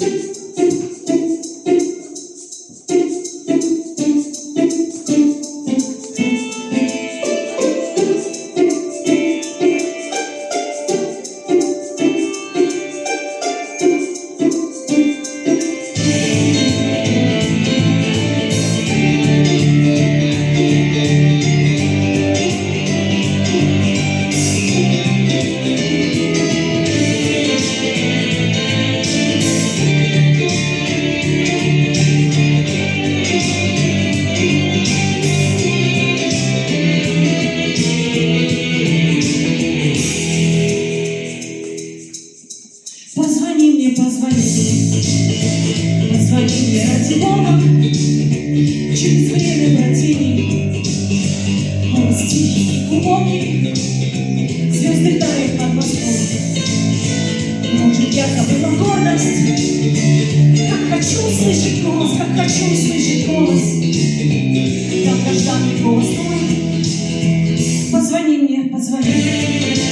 Через время протяни. Голос тихий, глубокий, звезды тают над Москвой. Может, я забыла гордость, как хочу услышать голос, как хочу услышать голос. Долгожданный голос твой. Позвони мне, позвони.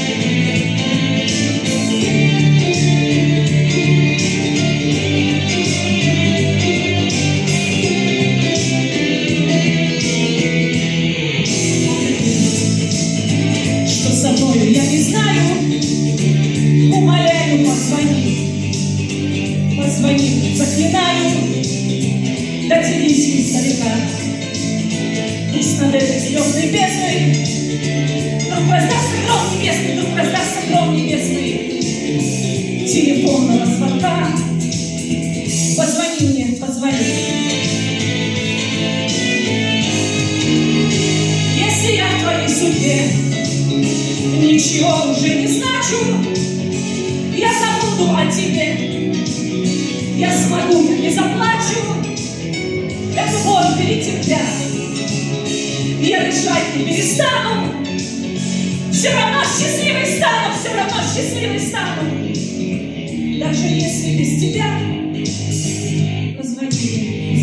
Я не знаю, умоляю, позвони, позвони, заклинаю, дотянись издалека. Пусть над этой звездной бездной вдруг раздастся гром небесный, вдруг раздастся гром небесный телефонного звонка. Позвони мне, позвони. Если я в твоей судьбе ничего уже не значу, я забуду о тебе, я смогу, я не заплачу, эту боль перетерпя, я дышать не перестану, все равно счастливой стану, все равно счастливой стану, даже если без тебя. Позвони мне.